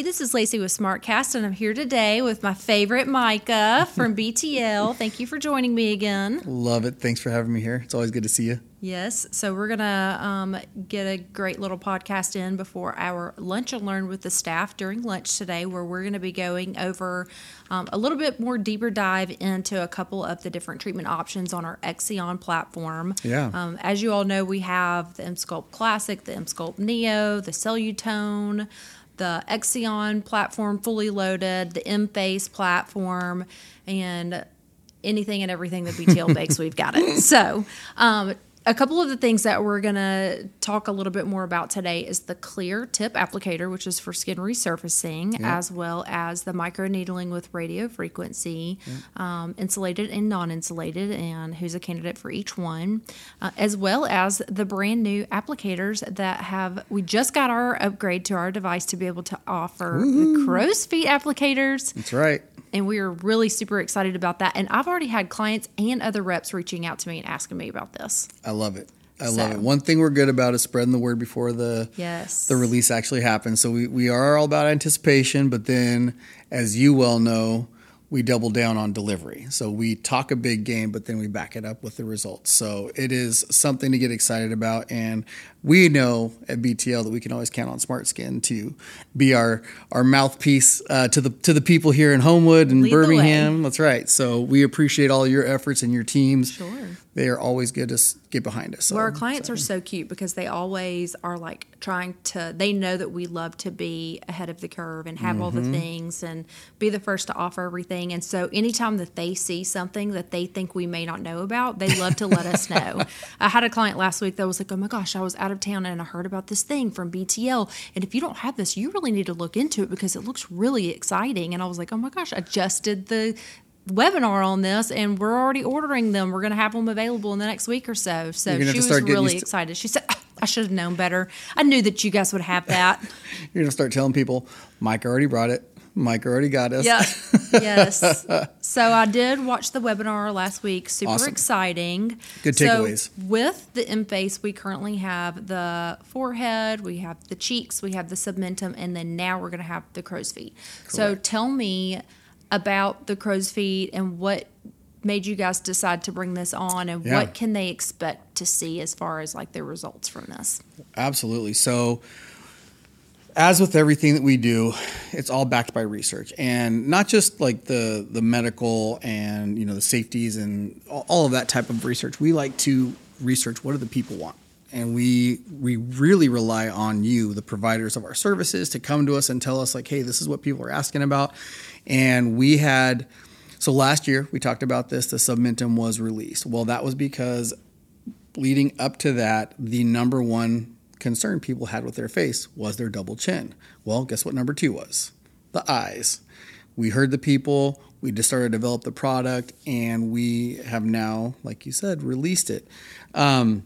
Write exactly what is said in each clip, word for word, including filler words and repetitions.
Hey, this is Lacey with SmartCast, and I'm here today with my favorite Micah from B T L. Thank you for joining me again. Love it. Thanks for having me here. It's always good to see you. Yes, so we're going to um, get a great little podcast in before our Lunch and Learn with the staff during lunch today, where we're going to be going over um, a little bit more deeper dive into a couple of the different treatment options on our Exion platform. Yeah. Um, as you all know, we have the Emsculpt Classic, the Emsculpt Neo, the Cellutone, the Exion platform fully loaded, the M-Face platform, and anything and everything that B T L makes, we've got it. So, um, a couple of the things that we're going to talk a little bit more about today is the Clear Tip Applicator, which is for skin resurfacing, yeah. as well as the microneedling with radio frequency, yeah. um, insulated and non-insulated, and who's a candidate for each one, uh, as well as the brand new applicators that have, we just got our upgrade to our device to be able to offer Woo-hoo. the crow's feet applicators. That's right. And we are really super excited about that. And I've already had clients and other reps reaching out to me and asking me about this. I love it. I so. love it. One thing we're good about is spreading the word before the yes. the release actually happens. So we, we are all about anticipation, but then, as you well know, we double down on delivery. So we talk a big game, but then we back it up with the results. So it is something to get excited about. And we know at B T L that we can always count on SmartSkin to be our our mouthpiece uh, to the to the people here in Homewood and Lead Birmingham. That's right. So we appreciate all your efforts and your teams. Sure. They are always good to get behind us. So, well, our clients so. are so cute because they always are like trying to, they know that we love to be ahead of the curve and have mm-hmm. all the things and be the first to offer everything. And so anytime that they see something that they think we may not know about, they love to let us know. I had a client last week that was like, oh my gosh, I was out of town and I heard about this thing from B T L. And if you don't have this, you really need to look into it because it looks really exciting. And I was like, oh my gosh, I just did the webinar on this and we're already ordering them. We're going to have them available in the next week or so. So she was really excited. She said, I should have known better. I knew that you guys would have that. You're going to start telling people, Mike already brought it. Mike already got us. Yeah. Yes. So I did watch the webinar last week. Super awesome. Exciting. Good takeaways. So with the M-Face, we currently have the forehead, we have the cheeks, we have the submentum, and then now we're going to have the crow's feet. Correct. So tell me about the crow's feet and what made you guys decide to bring this on and yeah. what can they expect to see as far as like the results from this? Absolutely. So as with everything that we do, it's all backed by research, and not just like the the medical and you know the safeties and all of that type of research. We like to research what do the people want. And we we really rely on you, the providers of our services, to come to us and tell us like, hey, this is what people are asking about. And we had, so last year we talked about this, the Submentum was released. Well, that was because leading up to that, the number one concern people had with their face was their double chin. Well, guess what number two was? The eyes. We heard the people, we just started to develop the product, and we have now, like you said, released it. Um,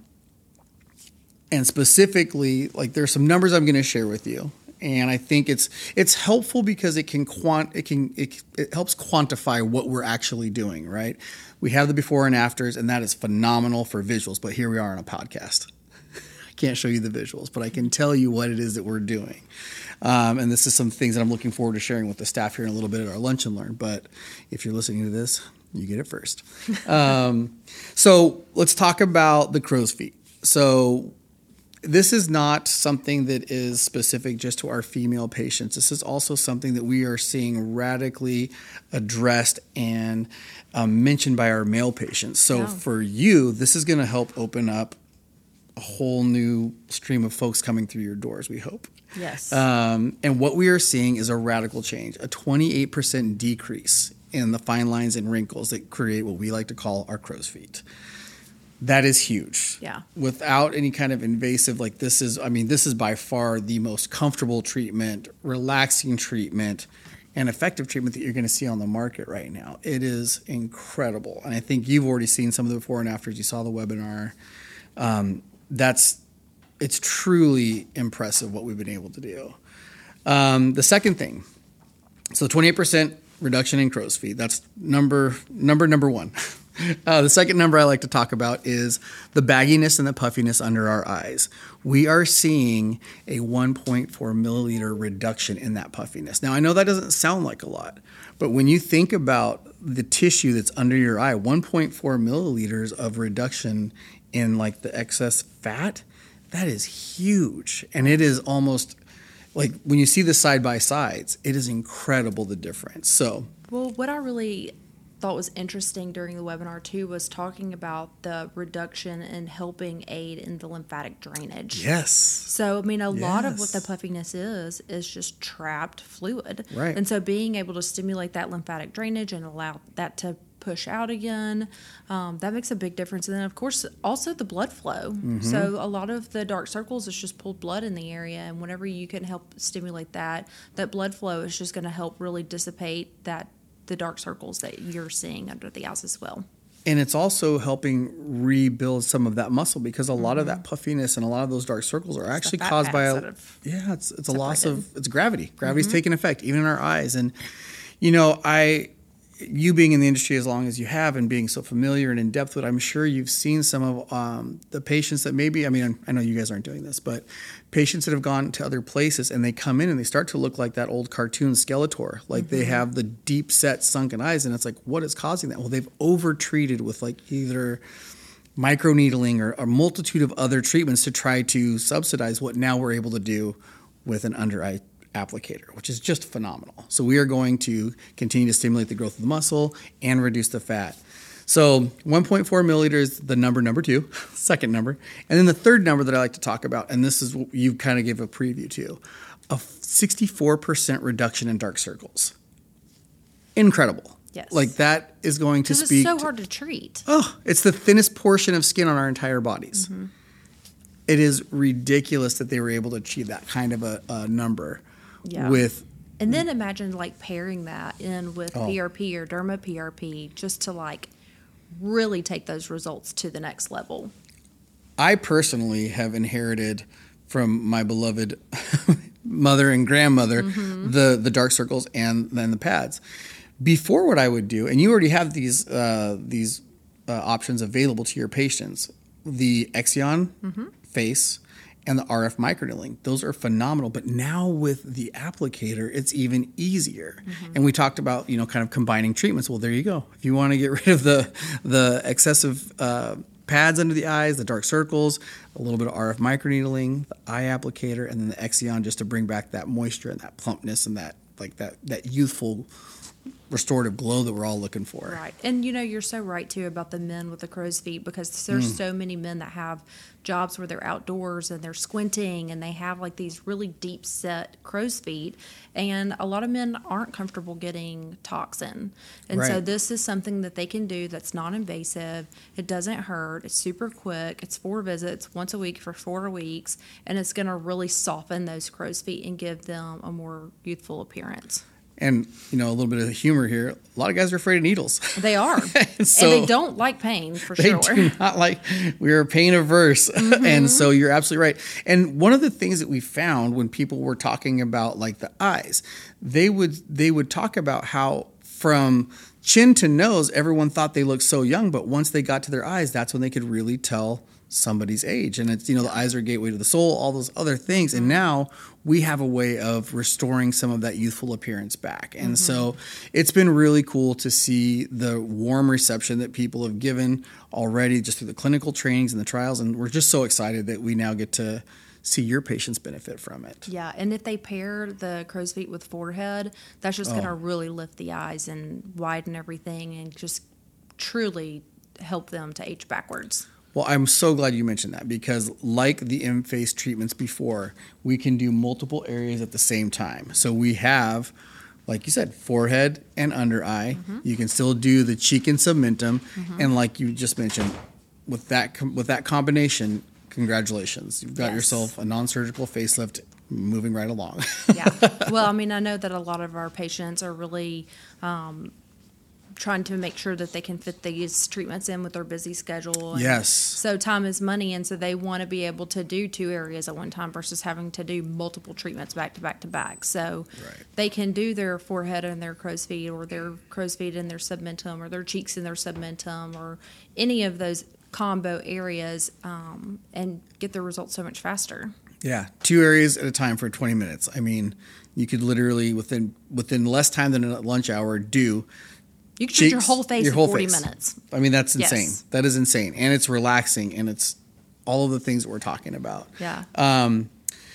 and specifically, like there's some numbers I'm going to share with you. And I think it's it's helpful because it can quant it can it, it helps quantify what we're actually doing, right? We have the before and afters, and that is phenomenal for visuals. But here we are on a podcast. I can't show you the visuals, but I can tell you what it is that we're doing. Um, and this is some things that I'm looking forward to sharing with the staff here in a little bit at our Lunch and Learn. But if you're listening to this, you get it first. um, so let's talk about the crow's feet. So this is not something that is specific just to our female patients. This is also something that we are seeing radically addressed and um, mentioned by our male patients. So yeah. for you, this is going to help open up a whole new stream of folks coming through your doors, we hope. Yes. Um, and what we are seeing is a radical change, a twenty-eight percent decrease in the fine lines and wrinkles that create what we like to call our crow's feet. That is huge. Yeah. Without any kind of invasive, like this is, I mean, this is by far the most comfortable treatment, relaxing treatment, and effective treatment that you're going to see on the market right now. It is incredible. And I think you've already seen some of the before and afters. You saw the webinar. Um, that's, it's truly impressive what we've been able to do. Um, the second thing, so twenty-eight percent reduction in crow's feet. That's number, number, number one. Uh, the second number I like to talk about is the bagginess and the puffiness under our eyes. We are seeing a one point four milliliter reduction in that puffiness. Now, I know that doesn't sound like a lot, but when you think about the tissue that's under your eye, one point four milliliters of reduction in like the excess fat, that is huge. And it is almost like when you see the side by sides, it is incredible the difference. So, well, what I really thought was interesting during the webinar too was talking about the reduction in helping aid in the lymphatic drainage. Yes. So, I mean, a yes. lot of what the puffiness is, is just trapped fluid. Right. And so being able to stimulate that lymphatic drainage and allow that to push out again, um, that makes a big difference. And then, of course, also the blood flow. Mm-hmm. So a lot of the dark circles is just pooled blood in the area. And whenever you can help stimulate that, that blood flow is just going to help really dissipate that the dark circles that you're seeing under the eyes as well. And it's also helping rebuild some of that muscle because a mm-hmm. lot of that puffiness and a lot of those dark circles are it's actually caused by a yeah, it's it's separated. a loss of it's gravity. Gravity's mm-hmm. taking effect even in our eyes. And you know, I you being in the industry as long as you have and being so familiar and in depth with it, I'm sure you've seen some of um, the patients that maybe, I mean, I know you guys aren't doing this, but patients that have gone to other places and they come in and they start to look like that old cartoon Skeletor. Like mm-hmm. they have the deep set sunken eyes and it's like, what is causing that? Well, they've over-treated with like either microneedling or a multitude of other treatments to try to subsidize what now we're able to do with an under eye applicator, which is just phenomenal. So we are going to continue to stimulate the growth of the muscle and reduce the fat. So one point four milliliters, the number number two, second number. And then the third number that I like to talk about, and this is what you kind of gave a preview to, a sixty-four percent reduction in dark circles. Incredible. Yes. Like that is going to speak. It's so hard to treat. Oh, it's the thinnest portion of skin on our entire bodies. Mm-hmm. It is ridiculous that they were able to achieve that kind of a, a number. Yeah. With and then imagine like pairing that in with oh. P R P or derma P R P just to like really take those results to the next level. I personally have inherited from my beloved mother and grandmother mm-hmm. the the dark circles and then the pads. Before, what I would do, and you already have these uh, these uh, options available to your patients, the Exion mm-hmm. face and the R F microneedling. Those are phenomenal. But now with the applicator, it's even easier. Mm-hmm. And we talked about, you know, kind of combining treatments. Well, there you go. If you want to get rid of the the excessive uh, pads under the eyes, the dark circles, a little bit of R F microneedling, the eye applicator, and then the Exion just to bring back that moisture and that plumpness and that like that that youthful restorative glow that we're all looking for. Right. And, you know, you're so right, too, about the men with the crow's feet because there's mm. so many men that have jobs where they're outdoors and they're squinting and they have, like, these really deep-set crow's feet. And a lot of men aren't comfortable getting toxin. And right. so this is something that they can do that's non-invasive. It doesn't hurt. It's super quick. It's four visits once a week for four weeks. And it's going to really soften those crow's feet and give them a more youthful appearance. And, you know, a little bit of humor here. A lot of guys are afraid of needles. They are. So and they don't like pain, for they sure. They do not like, we're pain averse. Mm-hmm. And so you're absolutely right. And one of the things that we found when people were talking about, like, the eyes, they would they would talk about how from chin to nose, everyone thought they looked so young. But once they got to their eyes, that's when they could really tell somebody's age. And it's, you know, the eyes are a gateway to the soul, all those other things. And now we have a way of restoring some of that youthful appearance back. And mm-hmm. so it's been really cool to see the warm reception that people have given already just through the clinical trainings and the trials. And we're just so excited that we now get to see your patients benefit from it. Yeah, and if they pair the crow's feet with forehead, that's just oh. going to really lift the eyes and widen everything and just truly help them to age backwards. Well, I'm so glad you mentioned that because like the M-Face treatments before, we can do multiple areas at the same time. So we have, like you said, forehead and under eye. Mm-hmm. You can still do the cheek and submentum. Mm-hmm. And like you just mentioned, with that with that combination, congratulations. You've got yes. yourself a non-surgical facelift moving right along. Yeah. Well, I mean, I know that a lot of our patients are really um, trying to make sure that they can fit these treatments in with their busy schedule. And Yes. so time is money, and so they want to be able to do two areas at one time versus having to do multiple treatments back to back to back. So Right. they can do their forehead and their crow's feet, or their crow's feet and their submentum, or their cheeks and their submentum, or any of those combo areas, um, and get the results so much faster. Yeah, two areas at a time for twenty minutes. I mean, you could literally within within less time than a lunch hour do. You can treat your cheeks, whole face your in whole forty face. minutes. I mean, that's Yes. insane. That is insane, and it's relaxing, and it's all of the things that we're talking about. Yeah. Um,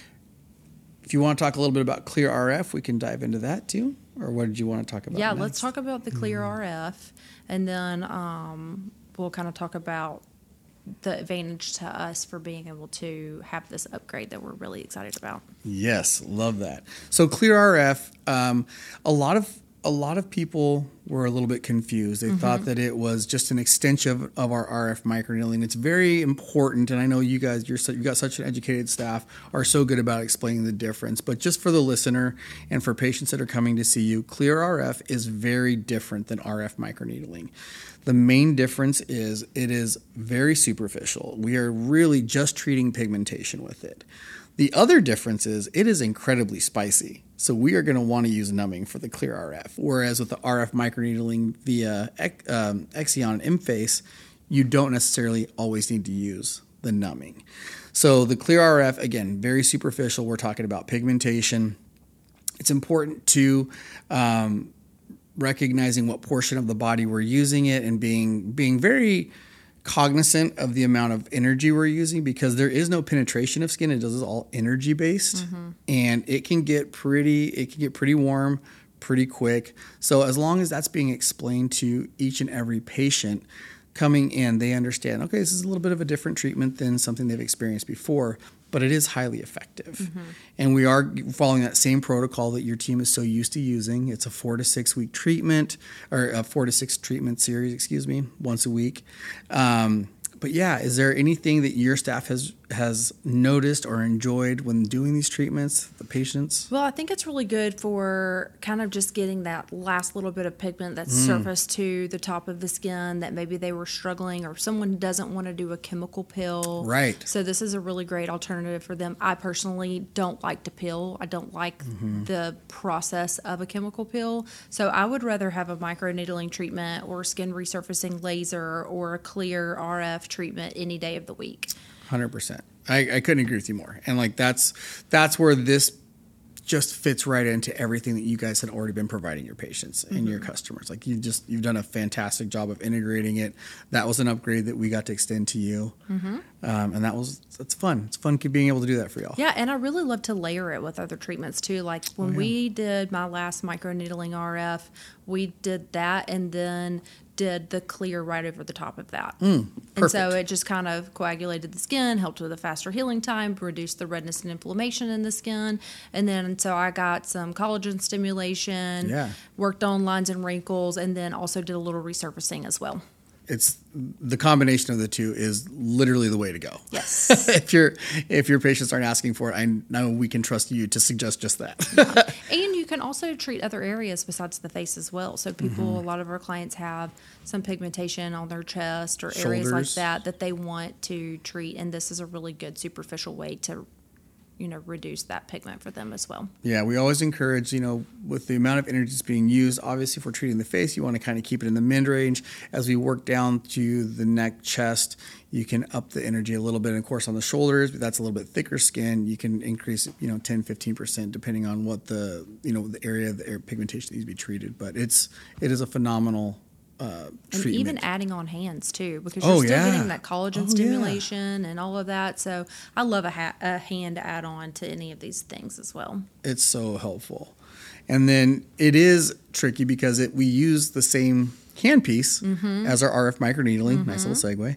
if you want to talk a little bit about Clear R F, we can dive into that too. Or what did you want to talk about? Yeah, next? let's talk about the Clear R F, and then um, we'll kind of talk about the advantage to us for being able to have this upgrade that we're really excited about. Yes, love that. So Clear R F, um, a lot of a lot of people were a little bit confused. They mm-hmm. thought that it was just an extension of, of our R F microneedling. It's very important, and I know you guys, you're so, you've got such an educated staff, are so good about explaining the difference. But just for the listener and for patients that are coming to see you, Clear R F is very different than R F microneedling. The main difference is it is very superficial. We are really just treating pigmentation with it. The other difference is it is incredibly spicy. So we are going to want to use numbing for the Clear R F. Whereas with the R F microneedling via um, Exion M-Face, you don't necessarily always need to use the numbing. So the Clear R F, again, very superficial. We're talking about pigmentation. It's important to um, recognizing what portion of the body we're using it and being being very cognizant of the amount of energy we're using, because there is no penetration of skin. It does all energy based, mm-hmm. and it can get pretty it can get pretty warm pretty quick. So as long as that's being explained to each and every patient coming in, they understand, okay, this is a little bit of a different treatment than something they've experienced before, but it is highly effective. Mm-hmm. And we are following that same protocol that your team is so used to using. It's a four to six week treatment, or a four to six treatment series, excuse me, once a week. Um, but yeah, is there anything that your staff has has noticed or enjoyed when doing these treatments, the patients? Well, I think it's really good for kind of just getting that last little bit of pigment that's mm. surfaced to the top of the skin that maybe they were struggling, or someone doesn't want to do a chemical peel. Right. So this is a really great alternative for them. I personally don't like to peel. I don't like mm-hmm. the process of a chemical peel. So I would rather have a microneedling treatment or skin resurfacing laser or a Clear R F treatment any day of the week. one hundred percent. I, I couldn't agree with you more. And like that's that's where this just fits right into everything that you guys had already been providing your patients and mm-hmm. your customers. Like you just you've done a fantastic job of integrating it. That was an upgrade that we got to extend to you, mm-hmm. um, and that was it's fun. It's fun being able to do that for y'all. Yeah, and I really love to layer it with other treatments too. Like when oh, yeah. we did my last microneedling R F, we did that, and then did the Clear right over the top of that. Mm, and so it just kind of coagulated the skin, helped with a faster healing time, reduced the redness and inflammation in the skin. And then so I got some collagen stimulation, yeah. worked on lines and wrinkles, and then also did a little resurfacing as well. It's the combination of the two is literally the way to go. Yes. if your if your patients aren't asking for it, I know we can trust you to suggest just that. Yeah. And you can also treat other areas besides the face as well. So people, mm-hmm. a lot of our clients have some pigmentation on their chest or Shoulders. areas like that that they want to treat, and this is a really good superficial way to, you know, reduce that pigment for them as well. Yeah, we always encourage, you know, with the amount of energy that's being used, obviously if we're treating the face, you want to kind of keep it in the mid range. As we work down to the neck, chest, you can up the energy a little bit. And of course on the shoulders, that's a little bit thicker skin, you can increase, you know, ten, fifteen percent depending on what the, you know, the area of the pigmentation needs to be treated. But it's, it is a phenomenal Uh, and even adding on hands too, because oh, you're still yeah. getting that collagen oh, stimulation yeah. and all of that. So I love a, ha- a hand add on to any of these things as well. It's so helpful. And then it is tricky because it we use the same handpiece mm-hmm. as our R F microneedling, mm-hmm. nice little segue,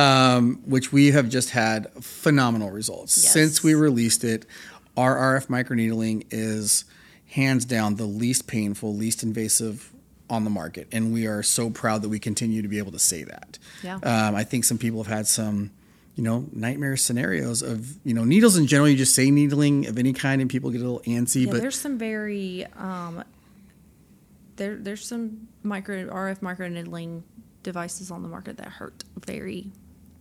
um, which we have just had phenomenal results. Yes. Since we released it, our R F microneedling is hands down the least painful, least invasive on the market, and we are so proud that we continue to be able to say that. Yeah. Um, I think some people have had some, you know, nightmare scenarios of, you know, needles in general. You just say needling of any kind, and people get a little antsy. Yeah, but there's some very, um, there there's some micro R F microneedling devices on the market that hurt very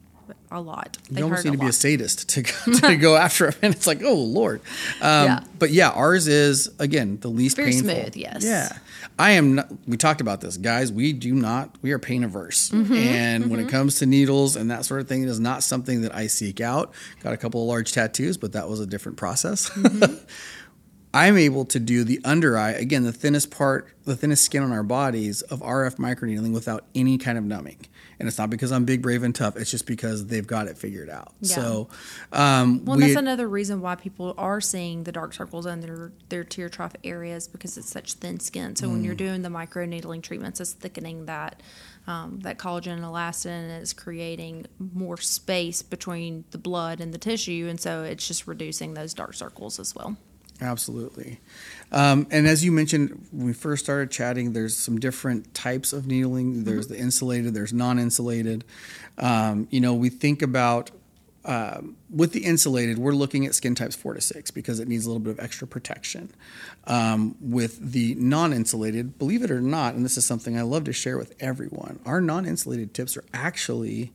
a lot. They you almost hurt need a to be lot. a sadist to go, to go after them, and it's like, oh Lord. Um, Yeah. But yeah, ours is again the least Very painful. smooth, yes. Yeah, I am. Not, we talked about this, guys. We do not. We are pain averse, Mm-hmm, and mm-hmm. when it comes to needles and that sort of thing, it is not something that I seek out. Got a couple of large tattoos, but that was a different process. Mm-hmm. I'm able to do the under eye, again, the thinnest part, the thinnest skin on our bodies of R F microneedling without any kind of numbing. And it's not because I'm big, brave, and tough. It's just because they've got it figured out. Yeah. So, um, Well, we, that's another reason why people are seeing the dark circles in their, their tear trough areas because it's such thin skin. So when you're doing the microneedling treatments, it's thickening that um, that collagen and elastin, and it's creating more space between the blood and the tissue. And so it's just reducing those dark circles as well. Absolutely. Um, and as you mentioned, when we first started chatting, there's some different types of needling. There's mm-hmm. the insulated, there's non-insulated. Um, you know, we think about, um, with the insulated, we're looking at skin types four to six because it needs a little bit of extra protection. Um, with the non-insulated, believe it or not, and this is something I love to share with everyone, our non-insulated tips are actually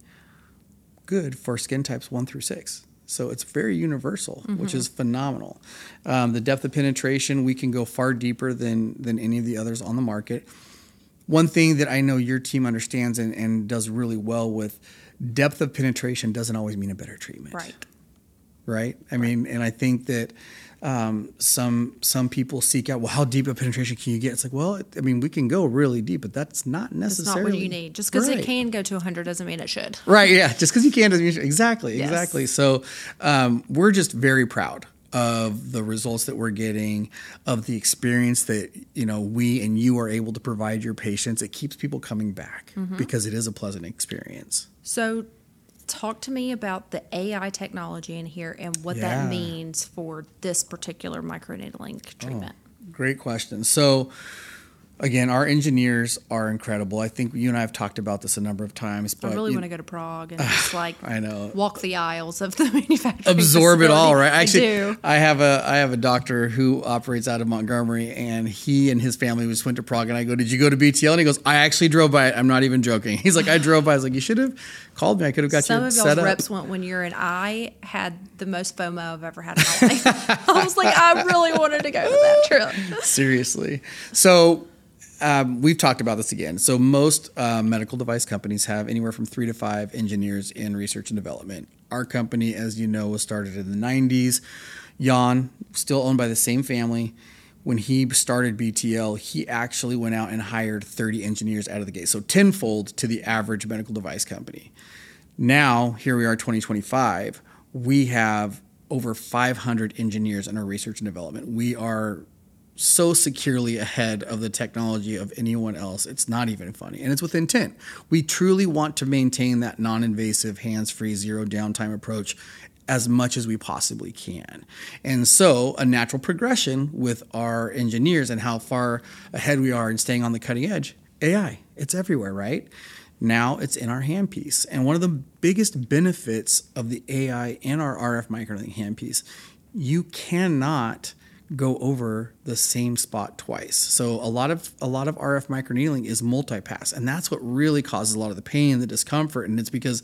good for skin types one through six. So it's very universal, mm-hmm. which is phenomenal. Um, the depth of penetration, we can go far deeper than than any of the others on the market. One thing that I know your team understands and, and does really well with, depth of penetration doesn't always mean a better treatment. Right. Right? I right. mean, and I think that um, some some people seek out, well, how deep of penetration can you get? It's like, well, I mean, we can go really deep, but that's not necessarily. That's not what you need. Just because right. it can go to one hundred doesn't mean it should. Right, yeah. Just because you can doesn't mean exactly, Yes. exactly. So um, we're just very proud of the results that we're getting, of the experience that, you know, we and you are able to provide your patients. It keeps people coming back mm-hmm. because it is a pleasant experience. So talk to me about the A I technology in here and what Yeah. that means for this particular microneedling treatment. Oh, great question. So, again, our engineers are incredible. I think you and I have talked about this a number of times. But I really you, want to go to Prague and just like I know. walk the aisles of the manufacturing Absorb it facility. all, right? Actually, I do. I have a I have a doctor who operates out of Montgomery, and he and his family just went to Prague. And I go, "Did you go to B T L?" And he goes, "I actually drove by it. I'm not even joking." He's like, "I drove by." I was like, "You should have called me. I could have got Some you of set y'all's up." reps went when you're and I had the most FOMO I've ever had in my life. I was like, I really wanted to go to that trip. Seriously. So um, we've talked about this again. So most uh, medical device companies have anywhere from three to five engineers in research and development. Our company, as you know, was started in the nineties. Jan, still owned by the same family. When he started B T L, he actually went out and hired thirty engineers out of the gate. So tenfold to the average medical device company. Now, here we are, twenty twenty-five. We have over five hundred engineers in our research and development. We are so securely ahead of the technology of anyone else. It's not even funny. And it's with intent. We truly want to maintain that non-invasive, hands-free, zero downtime approach as much as we possibly can. And so a natural progression with our engineers and how far ahead we are in staying on the cutting edge, A I. It's everywhere, right? Now it's in our handpiece. And one of the biggest benefits of the A I and our R F microneedling handpiece, you cannot go over the same spot twice. So a lot of a lot of R F microneedling is multi-pass, and that's what really causes a lot of the pain, the discomfort, and it's because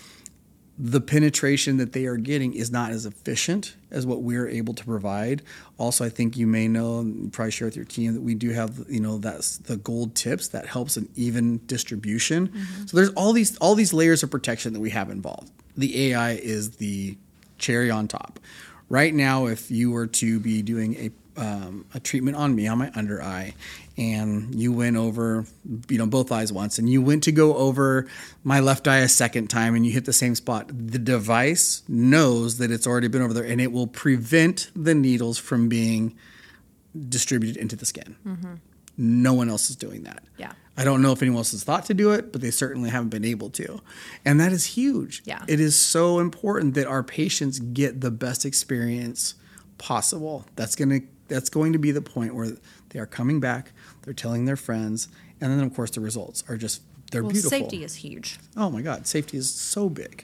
the penetration that they are getting is not as efficient as what we're able to provide. Also, I think you may know, and probably share with your team, that we do have, you know, that's the gold tips that helps an even distribution. Mm-hmm. So there's all these all these layers of protection that we have involved. The A I is the cherry on top. Right now, if you were to be doing a um, a treatment on me on my under eye, and you went over, you know, both eyes once, and you went to go over my left eye a second time, and you hit the same spot, the device knows that it's already been over there, and it will prevent the needles from being distributed into the skin. Mm-hmm. No one else is doing that. Yeah. I don't know if anyone else has thought to do it, but they certainly haven't been able to. And that is huge. Yeah. It is so important that our patients get the best experience possible. That's going to that's going to be the point where they are coming back, they're telling their friends, and then of course the results are just they're well, beautiful. Safety is huge. Oh my God, safety is so big.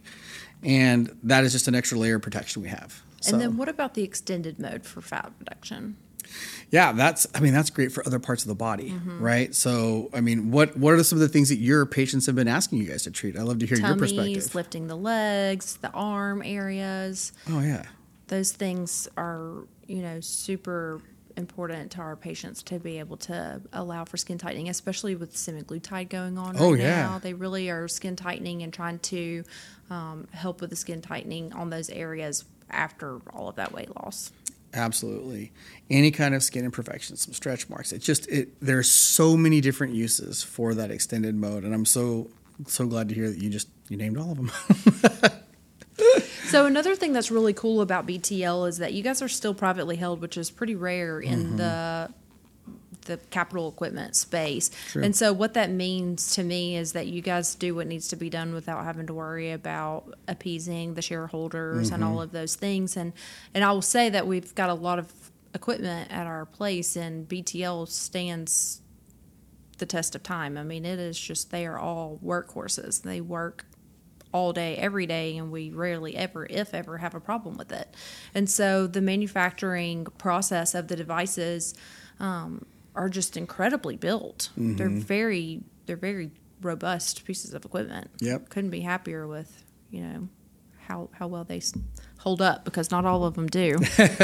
And that is just an extra layer of protection we have. So. And then what about the extended mode for fat reduction? Yeah, that's, I mean, that's great for other parts of the body, mm-hmm. right? So, I mean, what, what are some of the things that your patients have been asking you guys to treat? I'd love to hear Tummies, your perspective. Lifting the legs, the arm areas. Oh, yeah. Those things are, you know, super important to our patients to be able to allow for skin tightening, especially with semaglutide going on right oh, yeah. now. They really are skin tightening and trying to um, help with the skin tightening on those areas after all of that weight loss. Absolutely. Any kind of skin imperfections, some stretch marks. It just, it, there's so many different uses for that extended mode. And I'm so, so glad to hear that you just, you named all of them. So another thing that's really cool about B T L is that you guys are still privately held, which is pretty rare in mm-hmm. the the capital equipment space. True. And so what that means to me is that you guys do what needs to be done without having to worry about appeasing the shareholders mm-hmm. and all of those things. And and I will say that we've got a lot of equipment at our place, and B T L stands the test of time. I mean, it is just, they are all workhorses. They work all day, every day, and we rarely ever, if ever, have a problem with it. And so the manufacturing process of the devices um, are just incredibly built. Mm-hmm. They're very, they're very robust pieces of equipment. Yep. Couldn't be happier with, you know, how how well they hold up, because not all of them do.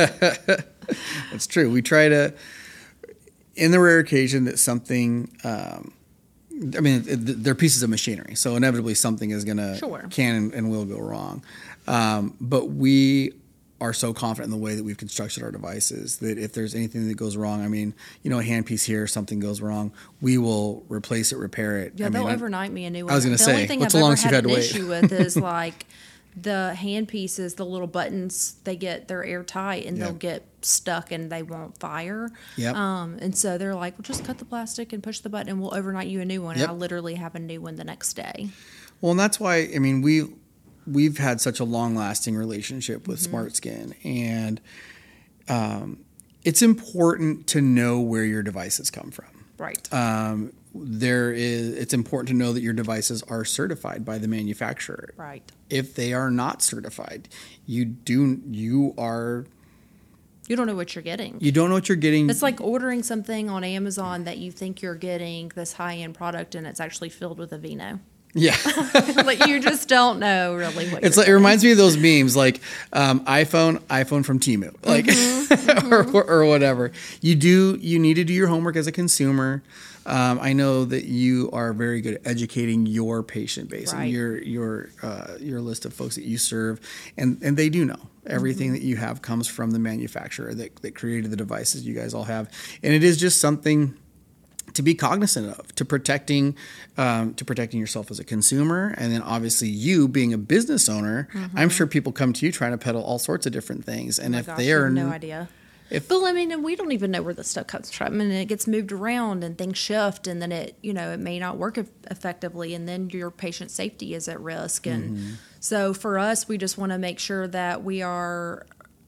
That's true. We try to, in the rare occasion that something, um, I mean, they're pieces of machinery, so inevitably something is going to, sure. can and will go wrong. Um, but we are so confident in the way that we've constructed our devices that if there's anything that goes wrong, I mean, you know, a handpiece here, something goes wrong, we will replace it, repair it. Yeah, I they'll mean, overnight me a new one. I was going to say, only thing what's I've the ever longest you've had had to an wait? issue with is like the hand pieces, the little buttons, they get, they're airtight and Yep. they'll get stuck and they won't fire. Yep. Um, and so they're like, well, just cut the plastic and push the button and we'll overnight you a new one. Yep. And I literally have a new one the next day. Well, and that's why, I mean, we, we've had such a long-lasting relationship with mm-hmm. SmartSkin, and um, it's important to know where your devices come from. Right. Um, there is, it's important to know that your devices are certified by the manufacturer. Right. If they are not certified, you do, you are, you don't know what you're getting. You don't know what you're getting. It's like ordering something on Amazon that you think you're getting this high-end product and it's actually filled with Aveeno. Yeah. Like you just don't know really what it's you're like, it reminds me of those memes, like um, iPhone, iPhone from Temu, like, mm-hmm. or, or whatever. You do, you need to do your homework as a consumer. Um, I know that you are very good at educating your patient base right. and your your uh, your list of folks that you serve, and, and they do know everything mm-hmm. that you have comes from the manufacturer that, that created the devices you guys all have, and it is just something to be cognizant of, to protecting, um, to protecting yourself as a consumer, and then obviously you being a business owner. Mm-hmm. I'm sure people come to you trying to peddle all sorts of different things, and oh if gosh, they are no idea. If, but I mean, we don't even know where the stuff comes from, and it gets moved around, and things shift, and then it, you know, it may not work effectively, and then your patient safety is at risk. And mm-hmm. so for us, we just want to make sure that we are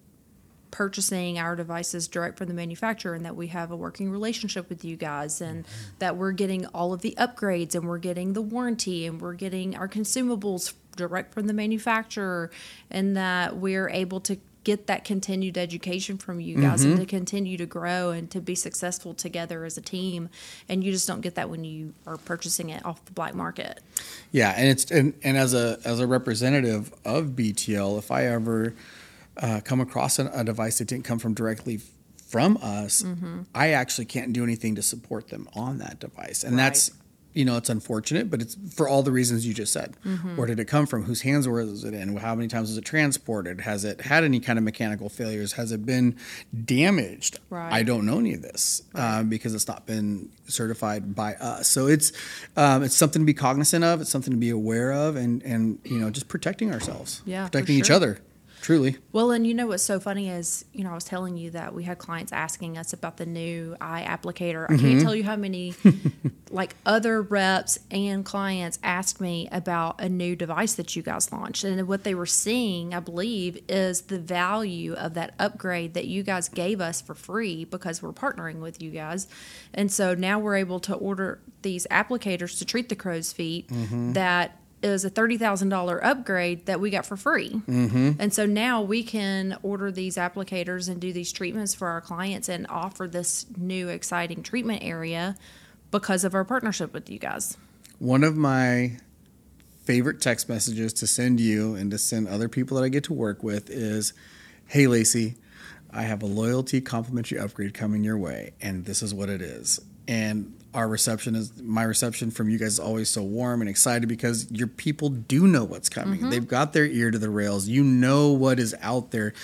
purchasing our devices direct from the manufacturer, and that we have a working relationship with you guys, and mm-hmm. that we're getting all of the upgrades, and we're getting the warranty, and we're getting our consumables direct from the manufacturer, and that we're able to get that continued education from you guys mm-hmm. and to continue to grow and to be successful together as a team. And you just don't get that when you are purchasing it off the black market. Yeah, and it's and, and as a as a representative of B T L, if I ever uh, come across a, a device that didn't come from directly from us, mm-hmm. I actually can't do anything to support them on that device. And right. that's, you know, it's unfortunate, but it's for all the reasons you just said. Mm-hmm. Where did it come from? Whose hands was it in? How many times was it transported? Has it had any kind of mechanical failures? Has it been damaged? Right. I don't know any of this right. uh, because it's not been certified by us. So it's um, it's something to be cognizant of. It's something to be aware of, and and you know, just protecting ourselves, yeah, protecting for each sure. other. Truly. Well, and you know what's so funny is, you know, I was telling you that we had clients asking us about the new eye applicator. I mm-hmm. can't tell you how many, like, other reps and clients asked me about a new device that you guys launched. And what they were seeing, I believe, is the value of that upgrade that you guys gave us for free because we're partnering with you guys. And so now we're able to order these applicators to treat the crow's feet mm-hmm. that is a thirty thousand dollars upgrade that we got for free. Mm-hmm. And so now we can order these applicators and do these treatments for our clients and offer this new exciting treatment area because of our partnership with you guys. One of my favorite text messages to send you and to send other people that I get to work with is, hey, Lacey, I have a loyalty complimentary upgrade coming your way, and this is what it is. And our reception is, my reception from you guys is always so warm and excited because your people do know what's coming. Mm-hmm. They've got their ear to the rails. You know what is out there.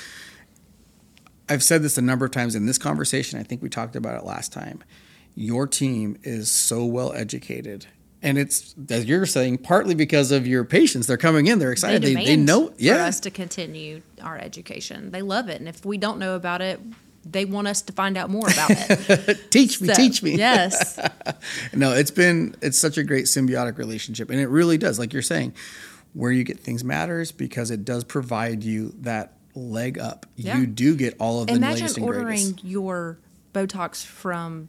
I've said this a number of times in this conversation. I think we talked about it last time. Your team is so well educated. And it's, as you're saying, partly because of your patients. They're coming in. They're excited. They, they, they know. Yeah. For us to continue our education. They love it. And if we don't know about it, they want us to find out more about it. Teach me, so, teach me. Yes. No, it's been, it's such a great symbiotic relationship. And it really does, like you're saying, where you get things matters because it does provide you that leg up. Yeah. You do get all of the Imagine latest and ordering greatest. your Botox from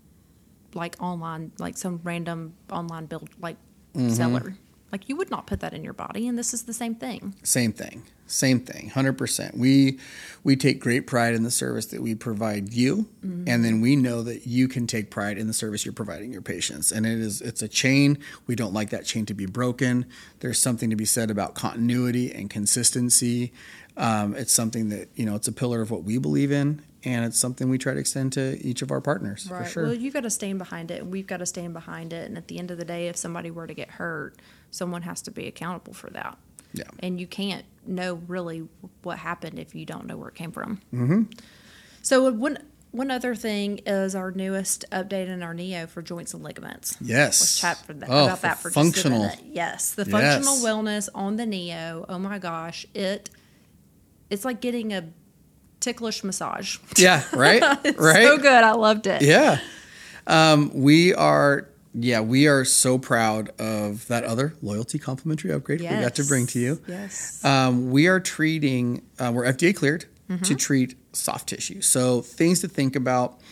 like online, like some random online build, like mm-hmm. seller. Like you would not put that in your body, and this is the same thing. Same thing. Same thing. one hundred percent. We we take great pride in the service that we provide you, mm-hmm. and then we know that you can take pride in the service you're providing your patients. And it is it's a chain. We don't like that chain to be broken. There's something to be said about continuity and consistency. Um, it's something that, you know, it's a pillar of what we believe in, and it's something we try to extend to each of our partners, right. for sure. Well, you've got to stand behind it, and we've got to stand behind it. And at the end of the day, if somebody were to get hurt, someone has to be accountable for that. Yeah. And you can't know really what happened if you don't know where it came from. Mm-hmm. So one one other thing is our newest update in our Neo for joints and ligaments. Yes. Let's chat for that, oh, about for that for functional. just a minute. Yes. The yes. functional wellness on the Neo. Oh my gosh. It it's like getting a ticklish massage. Yeah, right? It's right? so good. I loved it. Yeah. Um, we are Yeah, we are so proud of that other loyalty complimentary upgrade yes. we got to bring to you. Yes. Um, we are treating, uh, we're F D A cleared mm-hmm. to treat soft tissue. So things to think about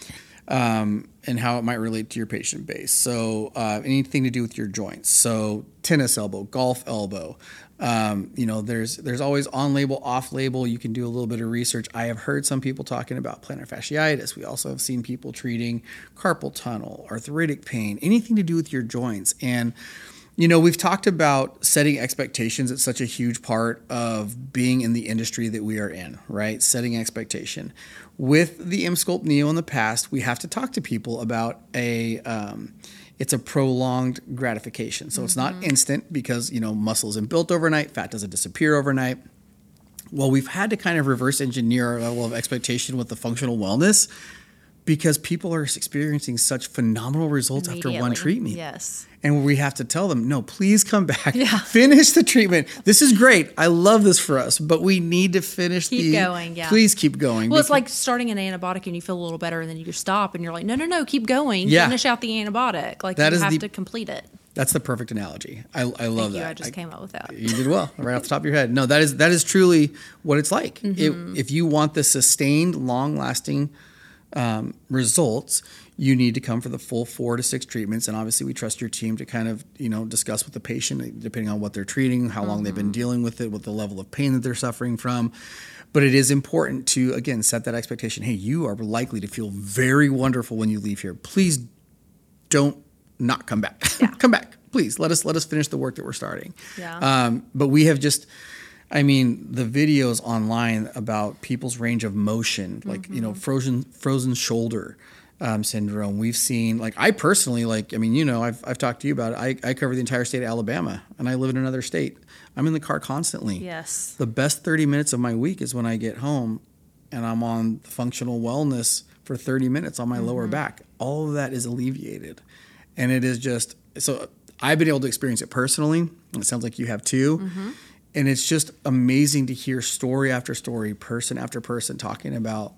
um, and how it might relate to your patient base. So uh, anything to do with your joints. So tennis elbow, golf elbow. Um, you know, there's there's always on-label, off-label. You can do a little bit of research. I have heard some people talking about plantar fasciitis. We also have seen people treating carpal tunnel, arthritic pain, anything to do with your joints. And, you know, we've talked about setting expectations. It's such a huge part of being in the industry that we are in, right? Setting expectation. With the Emsculpt Neo in the past, we have to talk to people about a... Um, It's a prolonged gratification. So mm-hmm. it's not instant because, you know, muscle isn't built overnight. Fat doesn't disappear overnight. Well, we've had to kind of reverse engineer our level of expectation with the functional wellness because people are experiencing such phenomenal results after one treatment. Yes. And we have to tell them, no, please come back. Yeah. Finish the treatment. This is great. I love this for us, but we need to finish keep the... Keep going, yeah. Please keep going. Well, it's like starting an antibiotic and you feel a little better and then you stop and you're like, no, no, no, keep going. Yeah. Finish out the antibiotic. Like that you is have the, to complete it. That's the perfect analogy. I, I love Thank that. You, I just I, came up with that. You did well, right off the top of your head. No, that is that is truly what it's like. Mm-hmm. It, if you want the sustained, long-lasting um, results, you need to come for the full four to six treatments. And obviously, we trust your team to kind of, you know, discuss with the patient, depending on what they're treating, how long mm-hmm. they've been dealing with it, what the level of pain that they're suffering from. But it is important to, again, set that expectation. Hey, you are likely to feel very wonderful when you leave here. Please don't not come back. Yeah. Come back. Please let us let us finish the work that we're starting. Yeah. Um, but we have just, I mean, the videos online about people's range of motion, like, mm-hmm. you know, frozen frozen shoulder um, syndrome. We've seen, like, I personally, like, I mean, you know, I've I've talked to you about it. I, I cover the entire state of Alabama, and I live in another state. I'm in the car constantly. Yes. The best thirty minutes of my week is when I get home, and I'm on functional wellness for thirty minutes on my mm-hmm. lower back. All of that is alleviated, and it is just so. I've been able to experience it personally. And it sounds like you have too. Mm-hmm. And it's just amazing to hear story after story, person after person talking about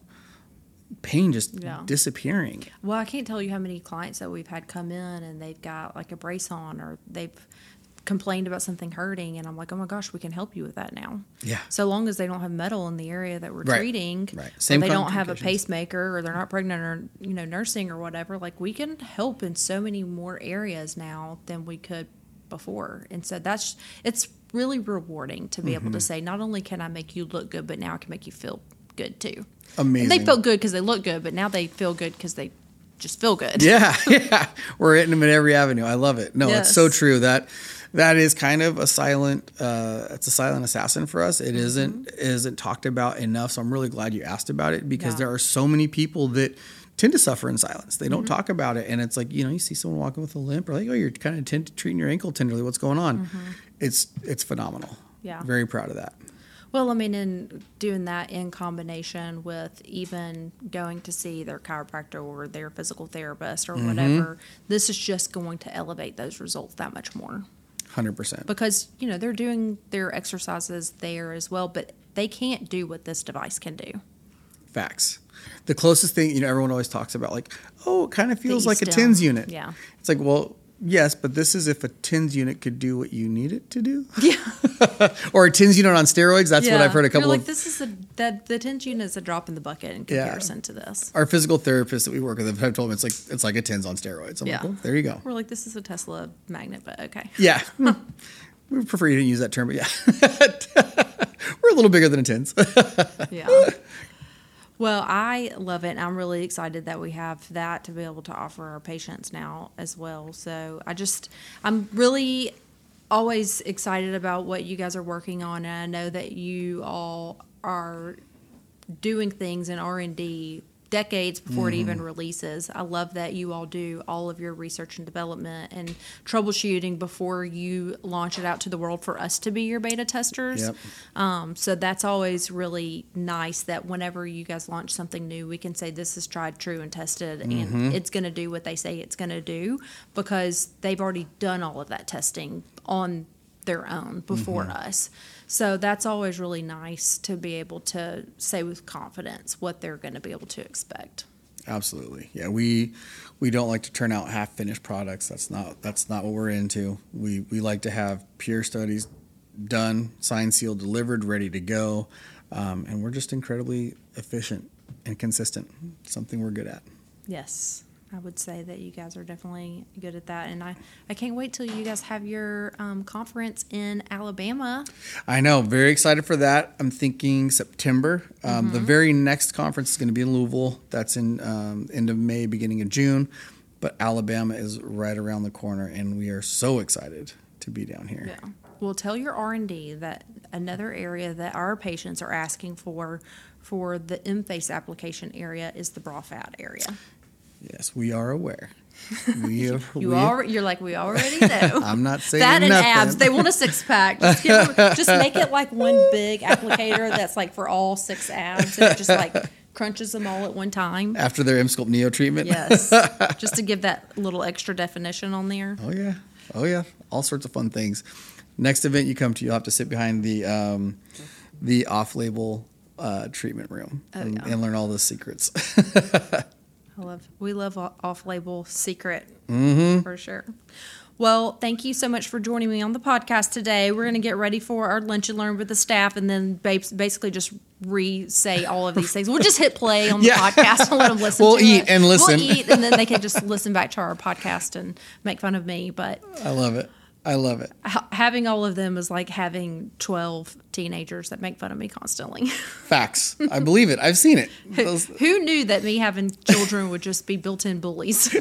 pain just yeah. disappearing. Well, I can't tell you how many clients that we've had come in and they've got like a brace on or they've complained about something hurting. And I'm like, oh my gosh, we can help you with that now. Yeah. So long as they don't have metal in the area that we're right. treating, right. Same or they don't have a pacemaker or they're not pregnant or, you know, nursing or whatever, like we can help in so many more areas now than we could before. And so that's, it's really rewarding to be mm-hmm. able to say, not only can I make you look good, but now I can make you feel good too. Amazing. And they felt good because they look good, but now they feel good because they just feel good. Yeah, yeah. We're hitting them at every avenue. I love it. No, yes. It's so true. That that is kind of a silent, uh, it's a silent assassin for us. It mm-hmm. isn't isn't talked about enough. So I'm really glad you asked about it, because yeah. there are so many people that tend to suffer in silence. They don't mm-hmm. talk about it. And it's like, you know, you see someone walking with a limp, or like, oh, you're kind of t- treating your ankle tenderly. What's going on? Mm-hmm. It's it's phenomenal. Yeah. Very proud of that. Well, I mean, in doing that in combination with even going to see their chiropractor or their physical therapist or mm-hmm. whatever, this is just going to elevate those results that much more. one hundred percent. Because, you know, they're doing their exercises there as well, but they can't do what this device can do. Facts. The closest thing, you know, everyone always talks about, like, oh, it kind of feels like a TENS unit. Yeah. It's like, well, yes, but this is if a TENS unit could do what you need it to do. Yeah. Or a TENS unit on steroids. That's yeah. what I've heard a couple You're like, of. this is a, that the TENS unit is a drop in the bucket in comparison yeah. to this. Our physical therapists that we work with have told me it's like it's like a TENS on steroids. I'm yeah. like, oh, there you go. We're like, this is a Tesla magnet, but okay. Yeah. We prefer you didn't use that term, but yeah. We're a little bigger than a TENS. Yeah. Well, I love it, and I'm really excited that we have that to be able to offer our patients now as well. So I just, I'm really always excited about what you guys are working on, and I know that you all are doing things in R and D decades before mm-hmm. it even releases. I love that you all do all of your research and development and troubleshooting before you launch it out to the world for us to be your beta testers. Yep. Um, so that's always really nice that whenever you guys launch something new, we can say this is tried, true, and tested, mm-hmm. and it's going to do what they say it's going to do, because they've already done all of that testing on their own before mm-hmm. us. So that's always really nice to be able to say with confidence what they're going to be able to expect. Absolutely. Yeah, we we don't like to turn out half-finished products. That's not that's not what we're into. We we like to have peer studies done, signed, sealed, delivered, ready to go. Um, and we're just incredibly efficient and consistent, something we're good at. Yes. I would say that you guys are definitely good at that. And I, I can't wait till you guys have your um, conference in Alabama. I know. Very excited for that. I'm thinking September. Um, mm-hmm. The very next conference is going to be in Louisville. That's in um, end of May, beginning of June. But Alabama is right around the corner, and we are so excited to be down here. Yeah. Well, tell your R and D that another area that our patients are asking for for the M-Face application area is the bra fat area. Yes, we are aware. We have, you we, are, you're like, we already know. I'm not saying that and nothing. Abs. They want a six pack. Just, give them, just make it like one big applicator that's like for all six abs, and it just like crunches them all at one time after their M-Sculpt Neo treatment. Yes, just to give that little extra definition on there. Oh yeah, oh yeah, all sorts of fun things. Next event you come to, you'll have to sit behind the um, the off-label uh, treatment room oh, and, yeah. and learn all the secrets. I love, we love off-label secret mm-hmm. for sure. Well, thank you so much for joining me on the podcast today. We're going to get ready for our lunch and learn with the staff, and then basically just re-say all of these things. We'll just hit play on the yeah. podcast and let them listen we'll to eat it. and listen. We'll eat, and then they can just listen back to our podcast and make fun of me. But I love it. I love it. Having all of them is like having twelve teenagers that make fun of me constantly. Facts. I believe it. I've seen it. Those... Who knew that me having children would just be built-in bullies?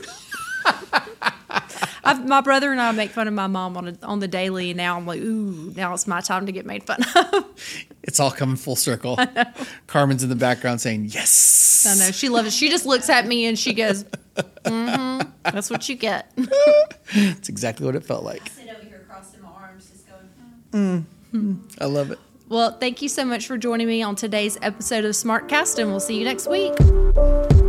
I've, my brother and I make fun of my mom on a, on the daily, and now I'm like, ooh, now it's my time to get made fun of. It's all coming full circle. Carmen's in the background saying, yes. I know. She loves it. She just looks at me and she goes, mm-hmm, that's what you get. That's exactly what it felt like. I sit over here crossing my arms just going, mm. I love it. Well, thank you so much for joining me on today's episode of SmartCast, and we'll see you next week.